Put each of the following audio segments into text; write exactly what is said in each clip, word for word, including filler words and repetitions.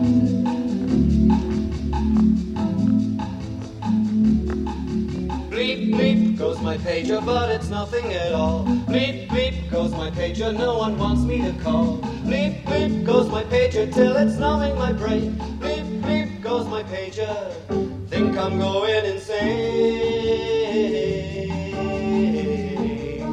Bleep, bleep goes my pager, but it's nothing at all. Bleep, bleep goes my pager, no one wants me to call. Bleep, bleep goes my pager till it's numbing my brain. Bleep, bleep goes my pager, think I'm going insane.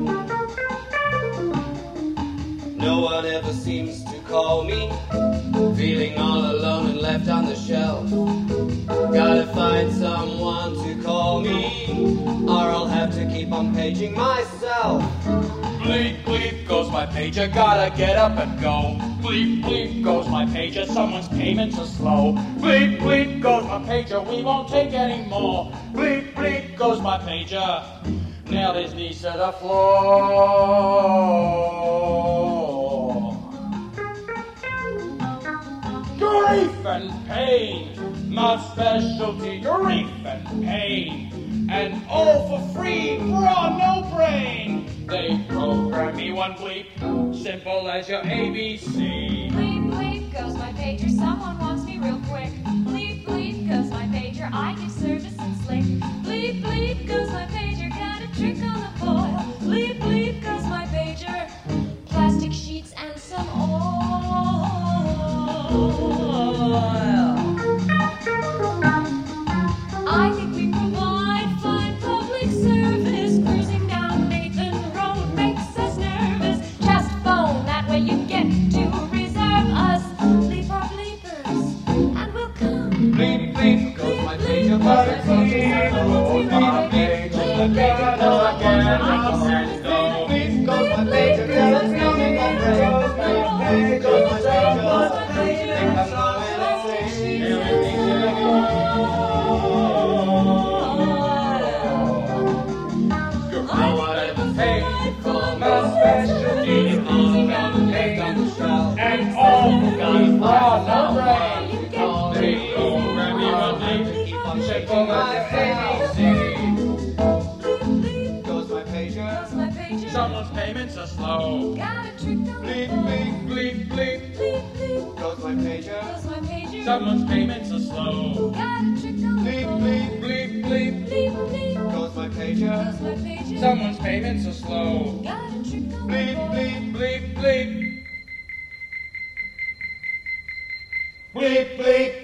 No one ever seems to call me, feeling all alone and left on the shelf. Gotta find someone to call me, or I'll have to keep on paging myself. Bleep, bleep goes my pager, gotta get up and go. Bleep, bleep goes my pager, someone's payments are slow. Bleep, bleep goes my pager, we won't take any more. Bleep, bleep goes my pager, nailed his knees to the floor. Grief and pain, my specialty, grief and pain. And all for free, raw, no brain. They program me one bleep, simple as your A B C. Bleep, bleep goes my pager, someone wants me real quick. Bleep, bleep goes my pager, I give service and slick. Bleep, bleep goes my pager, got a trick on the boil. Bleep, bleep goes my pager, plastic sheets and some oil. I think we provide fine public service. Cruising down Nathan Road makes us nervous. Just phone, that way you get to reserve us. Bleep our bleepers, and we'll come. Bleep, bleep goes my pager, but it's nothing at all. Bleep, bleep goes my pager, no I can't understand. Bleep, bleep goes my pager, till it's numbing my brain. Bleep, bleep goes my pager, think I'm going insane. No one ever paid for my specialty. All around the page on the shelf, And all for guys, raw, no brain. they program me one day to keep on shaking my A B C. Goes my pager. Goes my pager, Someone's payments are slow. got a trick on the Bleep, boil. bleep, bleep, bleep. Bleep, bleep Goes my pager. goes my pager, Someone's payments are slow. got a trick on the Bleep, boil. bleep, bleep, bleep. Bleep, bleep Goes my pager. goes my pager, Someone's payments are slow. got a trick on the Bleep, boil. bleep, Bleep, bleep. bleep, bleep.